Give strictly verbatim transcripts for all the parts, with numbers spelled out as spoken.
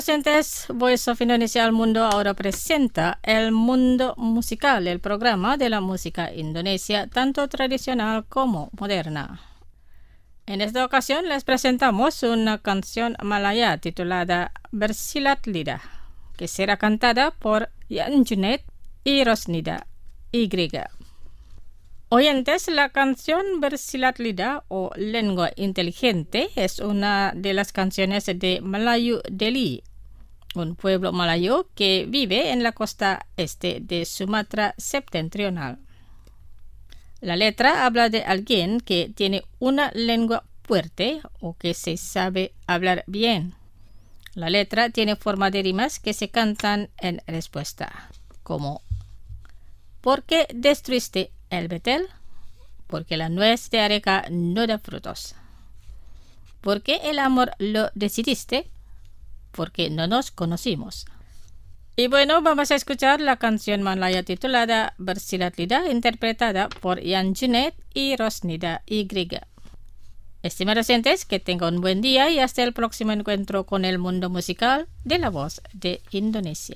Docentes, Voice of Indonesia al Mundo ahora presenta El Mundo Musical, el programa de la música indonesia, tanto tradicional como moderna. En esta ocasión les presentamos una canción malaya titulada Bersilat Lidah, que será cantada por Yan Junaid y Rosnida Y. Oyentes, la canción Bersilat Lidah o Lengua Inteligente es una de las canciones de Melayu Deli, un pueblo malayo que vive en la costa este de Sumatra septentrional. La letra habla de alguien que tiene una lengua fuerte o que se sabe hablar bien. La letra tiene forma de rimas que se cantan en respuesta, como ¿por qué destruiste el betel? Porque la nuez de areca no da frutos. ¿Por qué el amor lo decidiste? Porque no nos conocimos. Y bueno, vamos a escuchar la canción malaya titulada Bersilat Lidah, interpretada por Yan Junaid y Rosnida Y. Estimados oyentes, que tengan un buen día y hasta el próximo encuentro con el mundo musical de la voz de Indonesia.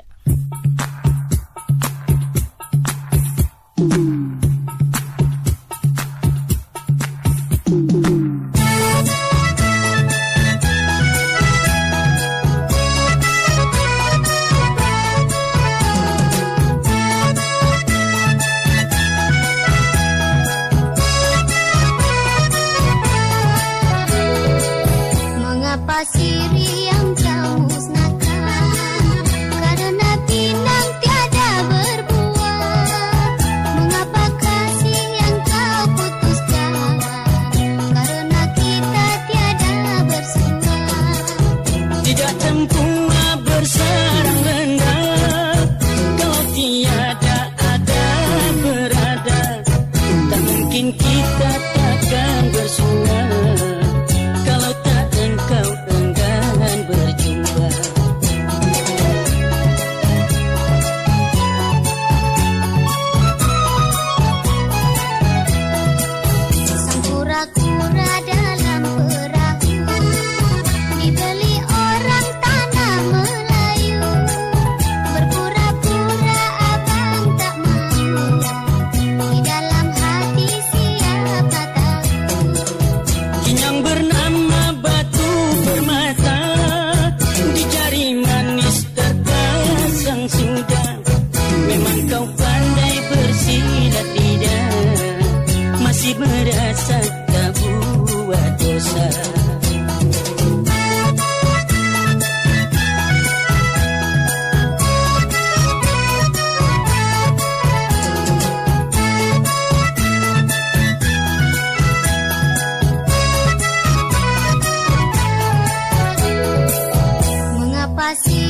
Siri yang kau musnahkan karena pinang tiada berbuah. Mengapa kasih yang kau putuskan karena kita tiada bersua. Tidak tempua bersarang rendah kalau tiada ada berada. Tak mungkin kita takkan bersua kalau tak engkau berjumpa. Sang kura-kura dalam perahu dibeli orang tanah Melayu. Berpura-pura abang tak mahu, di dalam hati siapa tahu. Yang bernama batu permata di jari manis terpasang sudah. Memang kau pandai bersilat lidah, masih merasa tak buat dosa. Mengapa sih